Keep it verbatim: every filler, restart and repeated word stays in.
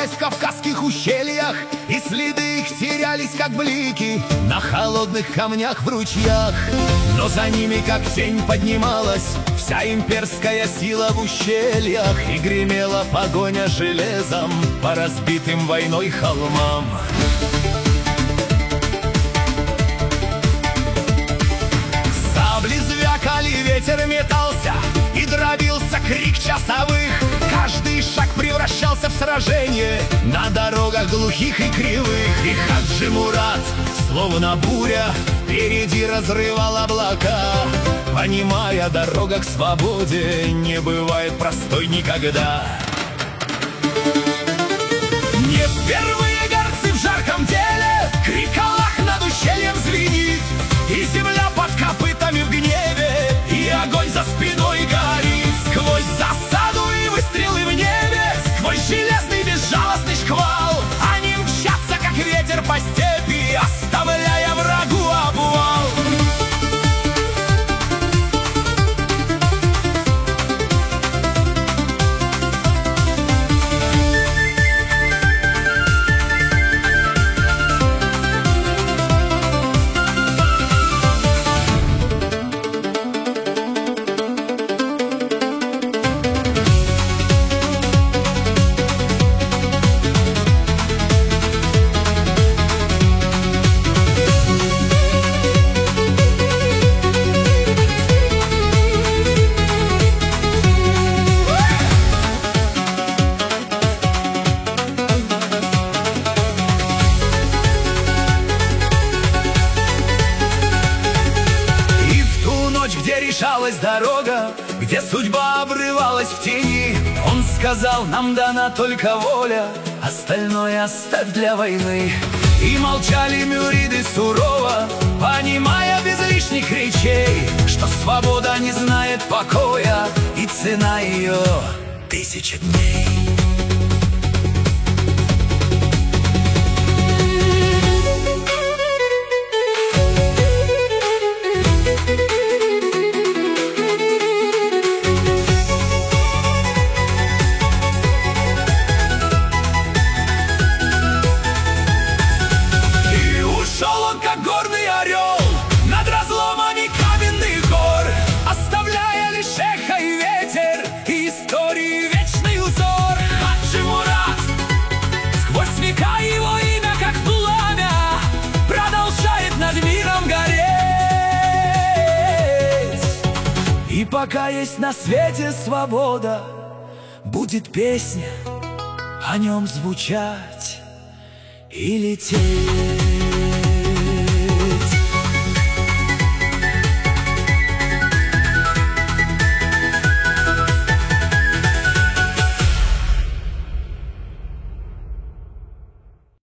Купаясь в кавказских ущельях, и следы их терялись, как блики, на холодных камнях в ручьях. Но за ними, как тень, поднималась вся имперская сила в ущельях, и гремела погоня железом по разбитым войной холмам. Сабли звякали, ветер метался, и дробился крик часовых. Каждый шаг превращался в сражение на дорогах глухих и кривых. И Хаджи Мурат, словно буря, впереди разрывал облака, понимая, дорога к свободе не бывает простой никогда. Не впервые горцы в жарком деле, крик Аллах над ущельем звенит, и земля под копытами в гневе, и огонь за спиной горит. Сквозь засаду и выстрелы в небе, сквозь железный безжалостный шквал, они мчатся, как ветер по степи, оставляя врагу обвал. Решалась дорога, где судьба обрывалась в тени, он сказал: нам дана только воля, остальное оставь для войны. И молчали мюриды сурово, понимая без лишних речей, что свобода не знает покоя, и цена ее — тысяча дней. И пока есть на свете свобода, будет песня о нем звучать и лететь.